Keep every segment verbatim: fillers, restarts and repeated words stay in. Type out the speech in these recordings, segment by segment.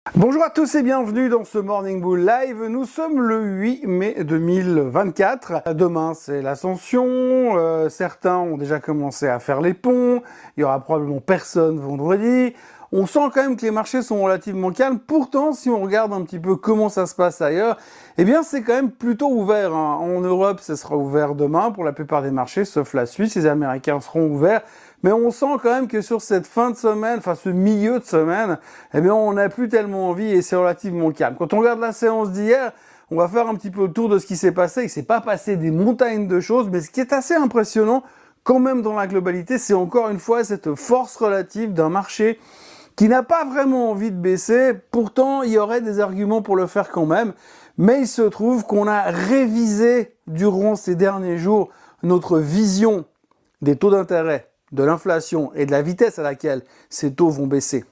Bonjour à tous et bienvenue dans ce Morning Bull Live. Nous sommes le huit mai deux mille vingt-quatre. Demain, c'est l'ascension. Euh, certains ont déjà commencé à faire les ponts. Il y aura probablement personne vendredi. On sent quand même que les marchés sont relativement calmes. Pourtant, si on regarde un petit peu comment ça se passe ailleurs, eh bien, c'est quand même plutôt ouvert, hein. En Europe, ce sera ouvert demain pour la plupart des marchés, sauf la Suisse. Les Américains seront ouverts. Mais on sent quand même que sur cette fin de semaine, enfin ce milieu de semaine, eh bien on n'a plus tellement envie et c'est relativement calme. Quand on regarde la séance d'hier, on va faire un petit peu le tour de ce qui s'est passé. Il s'est pas passé des montagnes de choses, mais ce qui est assez impressionnant, quand même dans la globalité, c'est encore une fois cette force relative d'un marché qui n'a pas vraiment envie de baisser. Pourtant, il y aurait des arguments pour le faire quand même. Mais il se trouve qu'on a révisé durant ces derniers jours notre vision des taux d'intérêt, de l'inflation et de la vitesse à laquelle ces taux vont baisser.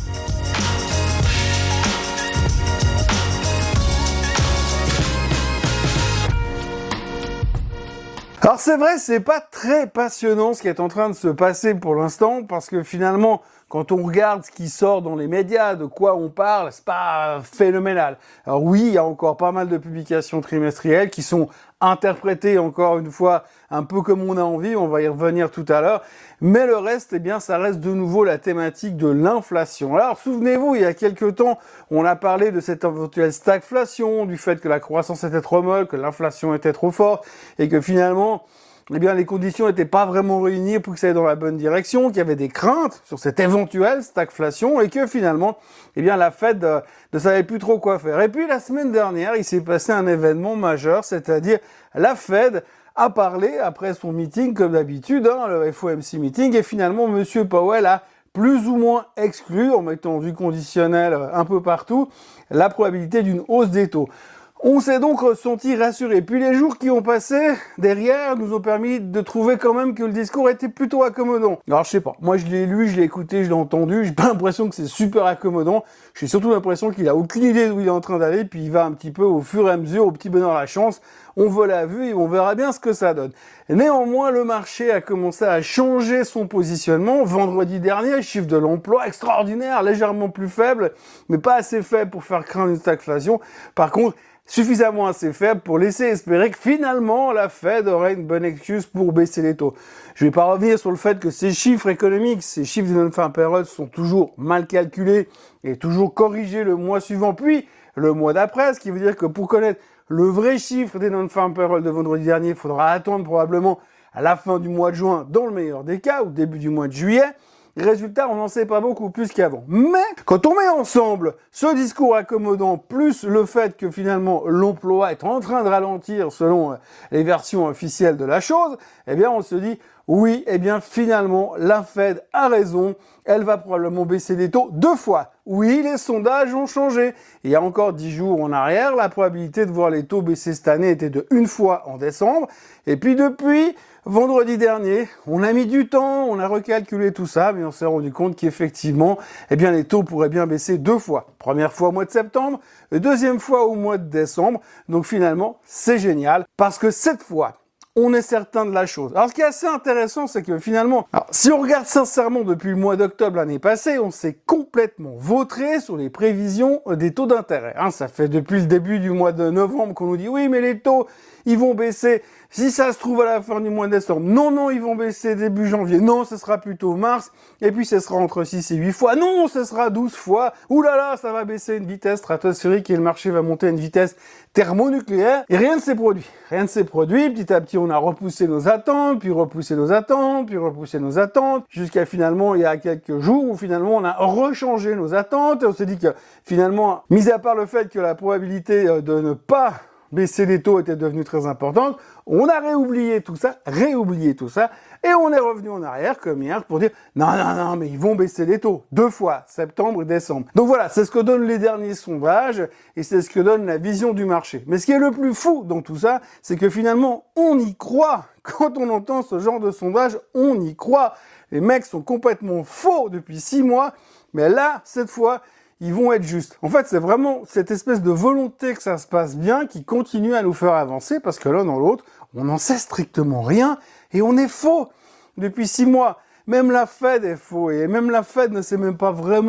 Alors c'est vrai, c'est pas très passionnant ce qui est en train de se passer pour l'instant, parce que finalement, quand on regarde ce qui sort dans les médias, de quoi on parle, c'est pas phénoménal. Alors oui, il y a encore pas mal de publications trimestrielles qui sont interprétées, encore une fois, un peu comme on a envie, on va y revenir tout à l'heure, mais le reste, eh bien, ça reste de nouveau la thématique de l'inflation. Alors, souvenez-vous, il y a quelques temps, on a parlé de cette éventuelle stagflation, du fait que la croissance était trop molle, que l'inflation était trop forte, et que finalement, eh bien, les conditions n'étaient pas vraiment réunies pour que ça aille dans la bonne direction, qu'il y avait des craintes sur cette éventuelle stagflation, et que finalement, eh bien, la Fed euh, ne savait plus trop quoi faire. Et puis, la semaine dernière, il s'est passé un événement majeur, c'est-à-dire la Fed a parlé après son meeting, comme d'habitude, hein, le F O M C meeting, et finalement, Monsieur Powell a plus ou moins exclu, en mettant du conditionnel un peu partout, la probabilité d'une hausse des taux. On s'est donc ressenti rassuré. Puis les jours qui ont passé derrière nous ont permis de trouver quand même que le discours était plutôt accommodant. Alors je sais pas, moi je l'ai lu, je l'ai écouté, je l'ai entendu, j'ai pas l'impression que c'est super accommodant. J'ai surtout l'impression qu'il a aucune idée d'où il est en train d'aller, puis il va un petit peu au fur et à mesure, au petit bonheur la chance. On veut la vue et on verra bien ce que ça donne. Néanmoins, le marché a commencé à changer son positionnement. Vendredi dernier, chiffre de l'emploi extraordinaire, légèrement plus faible, mais pas assez faible pour faire craindre une stagflation. Par contre, suffisamment assez faible pour laisser espérer que finalement la Fed aurait une bonne excuse pour baisser les taux. Je ne vais pas revenir sur le fait que ces chiffres économiques, ces chiffres de non-farm payroll sont toujours mal calculés et toujours corrigés le mois suivant, puis le mois d'après, ce qui veut dire que pour connaître le vrai chiffre des non-farm payroll de vendredi dernier, il faudra attendre probablement à la fin du mois de juin, dans le meilleur des cas, ou début du mois de juillet. Résultat, on n'en sait pas beaucoup plus qu'avant. Mais quand on met ensemble ce discours accommodant plus le fait que finalement l'emploi est en train de ralentir selon les versions officielles de la chose, eh bien on se dit oui, eh bien finalement la Fed a raison, elle va probablement baisser les taux deux fois. Oui, les sondages ont changé. Il y a encore dix jours en arrière, la probabilité de voir les taux baisser cette année était de une fois en décembre. Et puis depuis vendredi dernier, on a mis du temps, on a recalculé tout ça, mais on s'est rendu compte qu'effectivement, eh bien, les taux pourraient bien baisser deux fois. Première fois au mois de septembre, et deuxième fois au mois de décembre. Donc finalement, c'est génial, parce que cette fois, on est certain de la chose. Alors, ce qui est assez intéressant, c'est que finalement, alors, si on regarde sincèrement depuis le mois d'octobre l'année passée, on s'est complètement vautré sur les prévisions des taux d'intérêt. Hein, ça fait depuis le début du mois de novembre qu'on nous dit oui, mais les taux, ils vont baisser. Si ça se trouve à la fin du mois de décembre, non, non, ils vont baisser début janvier. Non, ce sera plutôt mars. Et puis, ce sera entre six et huit fois. Non, ce sera douze fois. Ouh là là, ça va baisser à une vitesse stratosphérique et le marché va monter à une vitesse thermonucléaire. Et rien ne s'est produit. Rien ne s'est produit. Petit à petit, on a repoussé nos attentes, puis repoussé nos attentes, puis repoussé nos attentes, jusqu'à finalement, il y a quelques jours où finalement, on a rechangé nos attentes. Et on s'est dit que finalement, mis à part le fait que la probabilité de ne pas baisser les taux était devenue très importante, on a réoublié tout ça, réoublié tout ça, et on est revenu en arrière, comme hier, pour dire « Non, non, non, mais ils vont baisser les taux, deux fois, septembre et décembre. » Donc voilà, c'est ce que donnent les derniers sondages, et c'est ce que donne la vision du marché. Mais ce qui est le plus fou dans tout ça, c'est que finalement, on y croit. Quand on entend ce genre de sondage, on y croit. Les mecs sont complètement faux depuis six mois, mais là, cette fois, ils vont être justes. En fait, c'est vraiment cette espèce de volonté que ça se passe bien qui continue à nous faire avancer, parce que l'un dans l'autre, on n'en sait strictement rien, et on est faux depuis six mois. Même la Fed est faux, et même la Fed ne sait même pas vraiment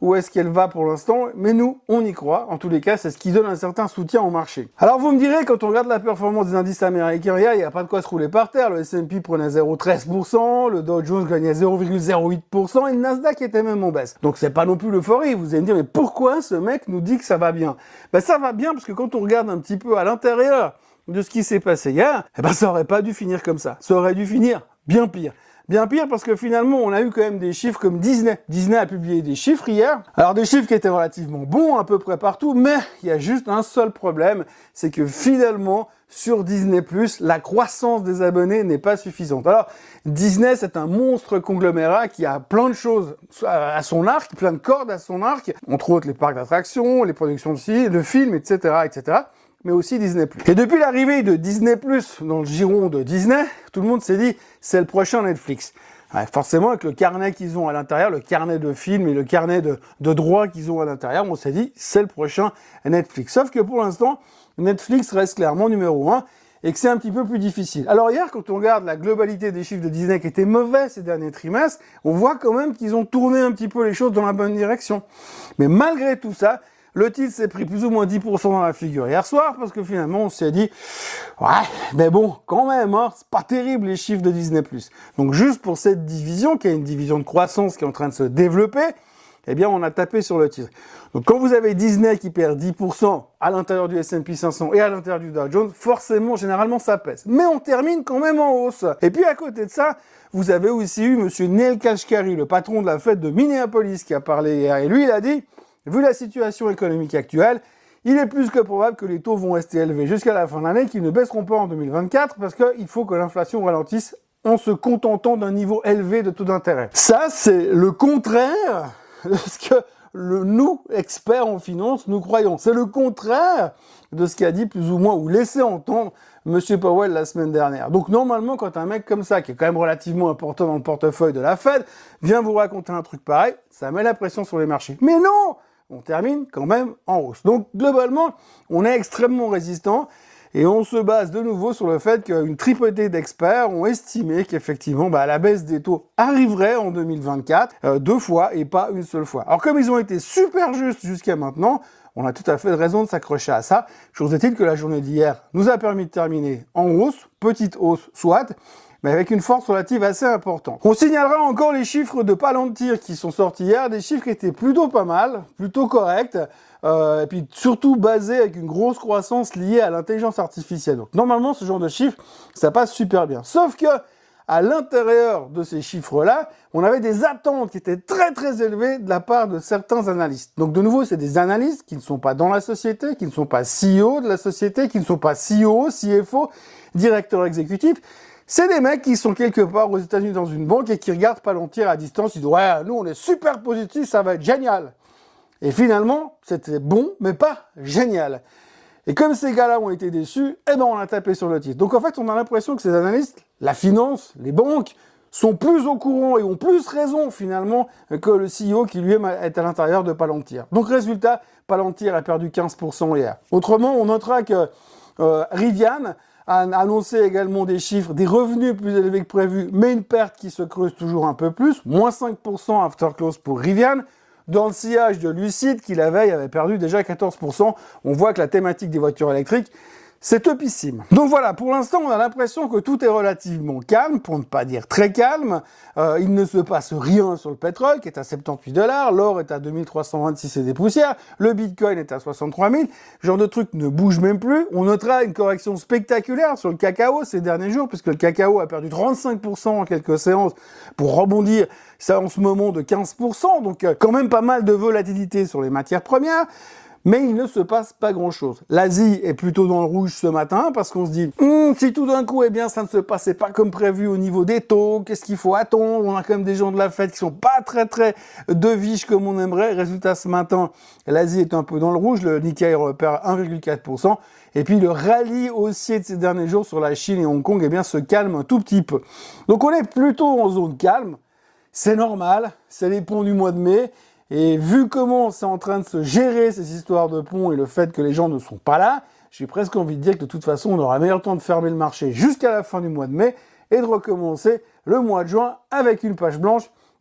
où est-ce qu'elle va pour l'instant, mais nous, on y croit. En tous les cas, c'est ce qui donne un certain soutien au marché. Alors vous me direz, quand on regarde la performance des indices américains, il n'y a pas de quoi se rouler par terre. Le S and P prenait zéro virgule treize pour cent, le Dow Jones gagnait zéro virgule zéro huit pour cent et le Nasdaq était même en baisse. Donc c'est pas non plus l'euphorie. Vous allez me dire, mais pourquoi ce mec nous dit que ça va bien? Ben ça va bien parce que quand on regarde un petit peu à l'intérieur de ce qui s'est passé hier, eh ben ça aurait pas dû finir comme ça. Ça aurait dû finir bien pire. Bien pire parce que finalement, on a eu quand même des chiffres comme Disney. Disney a publié des chiffres hier. Alors des chiffres qui étaient relativement bons à peu près partout, mais il y a juste un seul problème, c'est que finalement, sur Disney plus, la croissance des abonnés n'est pas suffisante. Alors, Disney, c'est un monstre conglomérat qui a plein de choses à son arc, plein de cordes à son arc, entre autres les parcs d'attractions, les productions de films, et cetera, et cetera, mais aussi Disney plus. Et depuis l'arrivée de Disney plus dans le giron de Disney, tout le monde s'est dit, c'est le prochain Netflix. Ouais, forcément, avec le carnet qu'ils ont à l'intérieur, le carnet de films et le carnet de, de droits qu'ils ont à l'intérieur, on s'est dit, c'est le prochain Netflix. Sauf que pour l'instant, Netflix reste clairement numéro un et que c'est un petit peu plus difficile. Alors hier, quand on regarde la globalité des chiffres de Disney qui étaient mauvais ces derniers trimestres, on voit quand même qu'ils ont tourné un petit peu les choses dans la bonne direction. Mais malgré tout ça, le titre s'est pris plus ou moins dix pour cent dans la figure hier soir parce que finalement on s'est dit ouais, mais bon, quand même, hein, c'est pas terrible les chiffres de Disney plus. Donc juste pour cette division, qui est une division de croissance qui est en train de se développer, eh bien on a tapé sur le titre. Donc quand vous avez Disney qui perd dix pour cent à l'intérieur du S and P cinq cents et à l'intérieur du Dow Jones, forcément, généralement, ça pèse. Mais on termine quand même en hausse. Et puis à côté de ça, vous avez aussi eu monsieur Neil Kashkari, le patron de la Fed de Minneapolis, qui a parlé hier. Et lui, il a dit, vu la situation économique actuelle, il est plus que probable que les taux vont rester élevés jusqu'à la fin de l'année, qu'ils ne baisseront pas en deux mille vingt-quatre, parce qu'il faut que l'inflation ralentisse en se contentant d'un niveau élevé de taux d'intérêt. Ça, c'est le contraire de ce que le, nous, experts en finance, nous croyons. C'est le contraire de ce qu'a dit plus ou moins, ou laissé entendre, monsieur Powell la semaine dernière. Donc normalement, quand un mec comme ça, qui est quand même relativement important dans le portefeuille de la Fed, vient vous raconter un truc pareil, ça met la pression sur les marchés. Mais non! On termine quand même en hausse. Donc globalement, on est extrêmement résistant et on se base de nouveau sur le fait qu'une tripotée d'experts ont estimé qu'effectivement bah, la baisse des taux arriverait en deux mille vingt-quatre euh, deux fois et pas une seule fois. Alors comme ils ont été super justes jusqu'à maintenant, on a tout à fait raison de s'accrocher à ça. Chose est-il que la journée d'hier nous a permis de terminer en hausse, petite hausse soit, mais avec une force relative assez importante. On signalera encore les chiffres de Palantir qui sont sortis hier, des chiffres qui étaient plutôt pas mal, plutôt corrects, euh, et puis surtout basés avec une grosse croissance liée à l'intelligence artificielle. Donc normalement, ce genre de chiffres, ça passe super bien. Sauf que à l'intérieur de ces chiffres-là, on avait des attentes qui étaient très très élevées de la part de certains analystes. Donc de nouveau, c'est des analystes qui ne sont pas dans la société, qui ne sont pas C E O de la société, qui ne sont pas C O O, C F O, directeur exécutif. C'est des mecs qui sont quelque part aux États-Unis dans une banque et qui regardent Palantir à distance, ils disent « Ouais, nous on est super positifs, ça va être génial !» Et finalement, c'était bon, mais pas génial. Et comme ces gars-là ont été déçus, eh ben on a tapé sur le titre. Donc en fait, on a l'impression que ces analystes, la finance, les banques, sont plus au courant et ont plus raison finalement que le C E O qui lui-même est à l'intérieur de Palantir. Donc résultat, Palantir a perdu quinze pour cent hier. Autrement, on notera que euh, Rivian a annoncé également des chiffres, des revenus plus élevés que prévu, mais une perte qui se creuse toujours un peu plus, moins cinq pour cent after close pour Rivian. Dans le sillage de Lucid, qui la veille avait perdu déjà quatorze pour cent, on voit que la thématique des voitures électriques, c'est topissime. Donc voilà, pour l'instant, on a l'impression que tout est relativement calme, pour ne pas dire très calme. Euh, il ne se passe rien sur le pétrole, qui est à soixante-dix-huit dollars, l'or est à deux mille trois cent vingt-six et des poussières, le bitcoin est à soixante-trois mille, ce genre de truc ne bouge même plus. On notera une correction spectaculaire sur le cacao ces derniers jours, puisque le cacao a perdu trente-cinq pour cent en quelques séances, pour rebondir, ça en ce moment de quinze pour cent, donc euh, quand même pas mal de volatilité sur les matières premières. Mais il ne se passe pas grand-chose. L'Asie est plutôt dans le rouge ce matin parce qu'on se dit hm, si tout d'un coup, eh bien, ça ne se passait pas comme prévu au niveau des taux, qu'est-ce qu'il faut attendre? On a quand même des gens de la Fed qui sont pas très très deviches comme on aimerait. Résultat, ce matin, l'Asie est un peu dans le rouge, le Nikkei repère un virgule quatre pour cent. Et puis le rallye haussier de ces derniers jours sur la Chine et Hong Kong, eh bien, se calme un tout petit peu. Donc on est plutôt en zone calme. C'est normal, c'est les ponts du mois de mai. Et vu comment c'est en train de se gérer ces histoires de ponts et le fait que les gens ne sont pas là, j'ai presque envie de dire que de toute façon, on aura meilleur temps de fermer le marché jusqu'à la fin du mois de mai et de recommencer le mois de juin avec une page blanche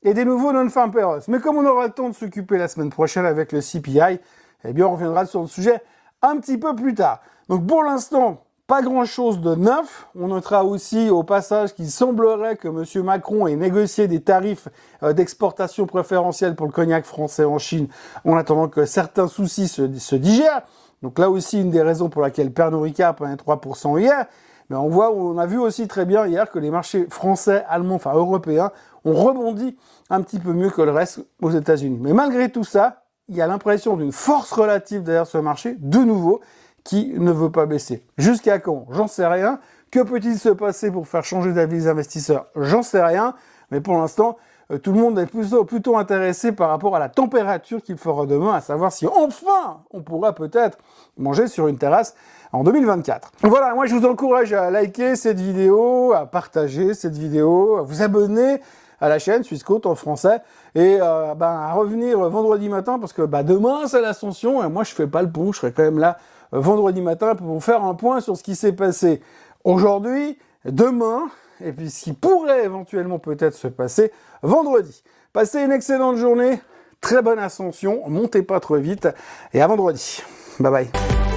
et des nouveaux non-farm payrolls. Mais comme on aura le temps de s'occuper la semaine prochaine avec le C P I, eh bien on reviendra sur le sujet un petit peu plus tard. Donc pour l'instant, pas grand-chose de neuf. On notera aussi au passage qu'il semblerait que M. Macron ait négocié des tarifs euh, d'exportation préférentiels pour le cognac français en Chine, en attendant que certains soucis se, se digèrent. Donc là aussi, une des raisons pour laquelle Pernod Ricard prenait trois pour cent hier. Mais on voit, on a vu aussi très bien hier que les marchés français, allemands, enfin européens, ont rebondi un petit peu mieux que le reste aux États-Unis. Mais malgré tout ça, il y a l'impression d'une force relative derrière ce marché, de nouveau, qui ne veut pas baisser. Jusqu'à quand? J'en sais rien. Que peut-il se passer pour faire changer d'avis les investisseurs? J'en sais rien. Mais pour l'instant, euh, tout le monde est plutôt, plutôt intéressé par rapport à la température qu'il fera demain, à savoir si enfin on pourra peut-être manger sur une terrasse en deux mille vingt-quatre. Voilà, moi je vous encourage à liker cette vidéo, à partager cette vidéo, à vous abonner à la chaîne Suisse Côte en français et euh, ben, à revenir vendredi matin parce que bah, demain c'est l'Ascension et moi je fais pas le pont, je serai quand même là euh, vendredi matin pour vous faire un point sur ce qui s'est passé aujourd'hui, demain et puis ce qui pourrait éventuellement peut-être se passer vendredi. Passez une excellente journée, très bonne ascension, montez pas trop vite et à vendredi. Bye bye.